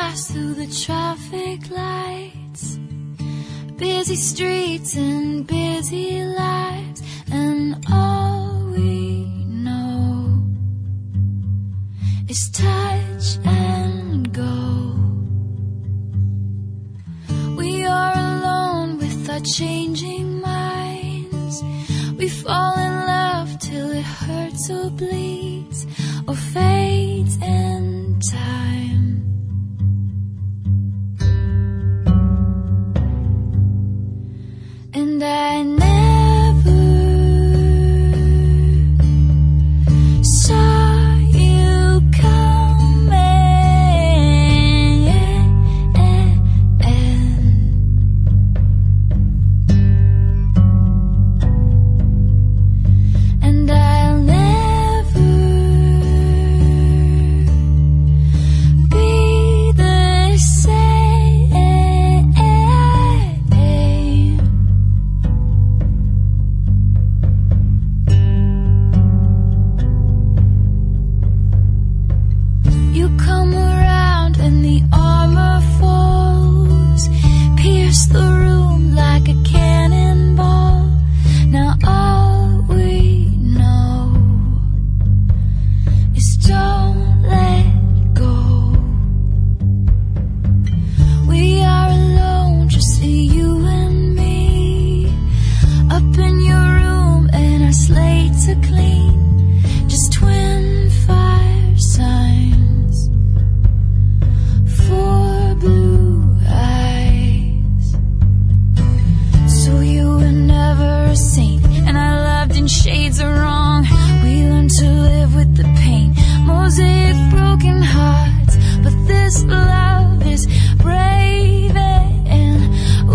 fast through the traffic lights, busy streets and busy lives, and all we know is touch and go. We are alone with our changing minds. We fall in love till it hurts or bleeds or fades in time. And I never saw you coming, and I'll never be the same. You come around and the armor falls, pierce the room like a cannonball. Now all we know is don't let go. We are alone, just you and me, up in your room and our slates are clean, just twin fire signs for blue eyes. So you were never a saint, and I loved in shades of wrong. We learned to live with the pain, mosaic broken hearts, but this love is brave and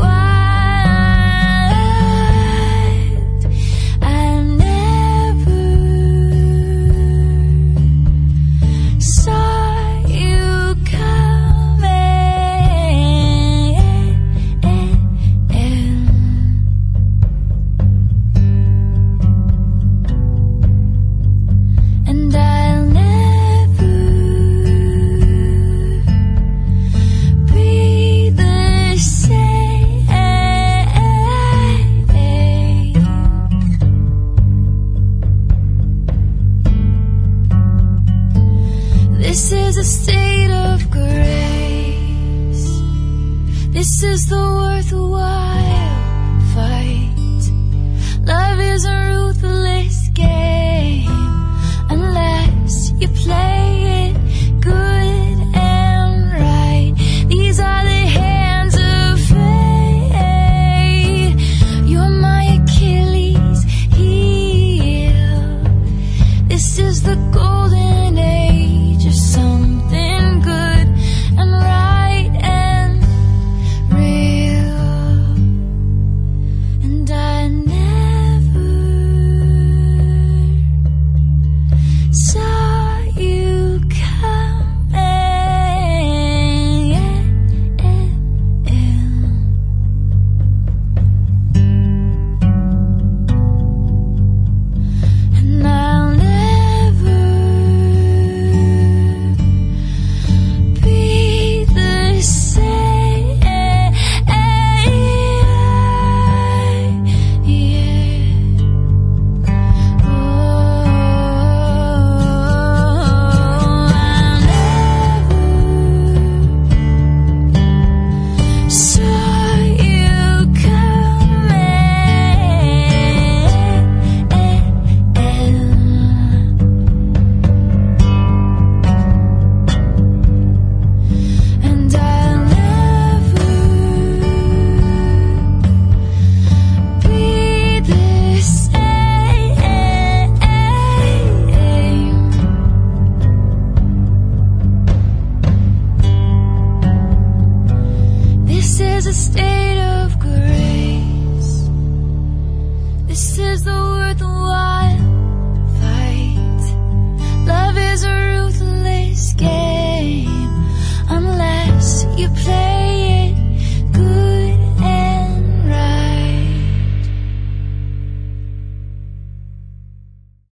wild. I never saw you coming, and I'll never be the same. This is a state of grace. This is the worthwhile fight. Love is a ruthless game unless you play it good and right. These are the hands of fate. You're my Achilles heel. This is the goal